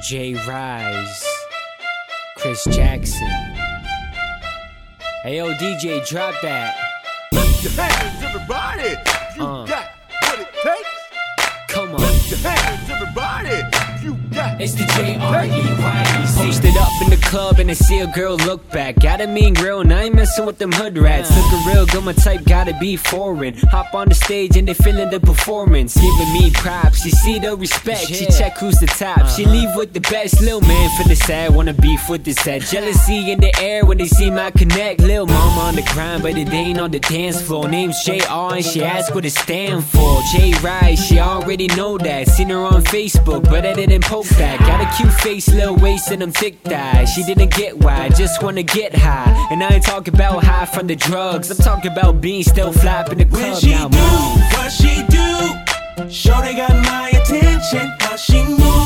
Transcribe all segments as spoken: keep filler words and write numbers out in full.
J Rise, Chris Jackson. Hey yo, D J, drop that. Lift your hands, everybody. You Uh. got what it takes. Come on. Lift your hands, everybody. You got It's the J R E Y E. Posted up in the club and I see a girl look back. Gotta mean girl, and I ain't messing with them hood rats. Looking real good, my type gotta be foreign. Hop on the stage and they feeling the performance. Giving me props, she see the respect. She check who's the top, she leave with the best. Lil' man feeling sad, wanna beef with the set. Jealousy in the air when they see my connect. Lil' mama on the grind, but it ain't on the dance floor. Name's J R and she asked what it stand for. J Rise, she already know that. Seen her on Facebook, but I didn't poke that. Got a cute face, little waist, and them thick thighs. She didn't get why, just wanna get high. And I ain't talking about high from the drugs, I'm talking about being still flop in the club. When she now do move. what she do, sure they got my attention. How she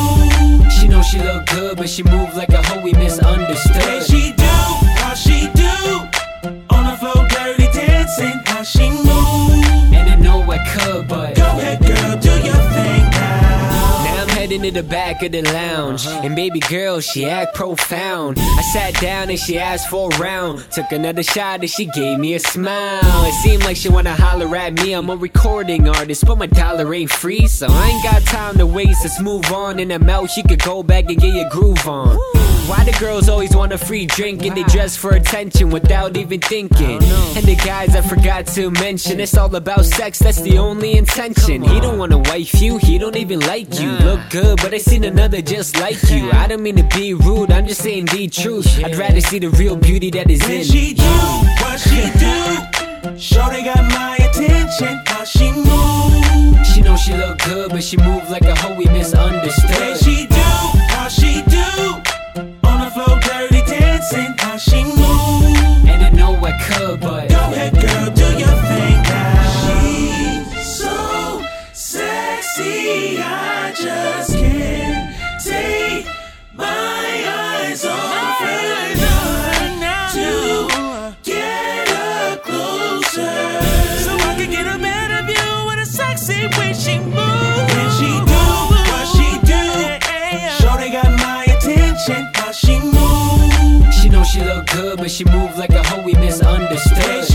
move, She know she look good, but she move like a hoe we when misunderstood. she do, how she do, on the floor dirty dancing. How she move, And I know I could, but go ahead girl, do your thing now. now I'm heading to the back of the lounge, and baby girl, she act profound. I sat down and she asked for a round. Took another shot and she gave me a smile. It seemed like she wanna holler at me. I'm a recording artist, but my dollar ain't free, so I ain't got time to waste. Let's move on. In the mouth, she could go back and get your groove on. Why the girls always want a free drink and they dress for attention without even thinking? And the guys I forgot to mention, it's all about sex, that's the only intention. He don't wanna wife you, he don't even like you. Look good, but I seen another just like you. I don't mean to be rude, I'm just saying the truth. I'd rather see the real beauty that is When in she do you. what she do, sure they got my attention. How she move, She know she look good, but she move like a hoe we when misunderstood. she do, how she do, on the floor dirty dancing. How she move, And I know I could, but go ahead girl, do your thing now. She's so sexy, I just can't take my eyes off her now. To get her closer, so I can get a better view with a sexy way she moves. When she do what she do, sure they got my attention. How she move, she know she look good, but she move like a hoe we when misunderstood.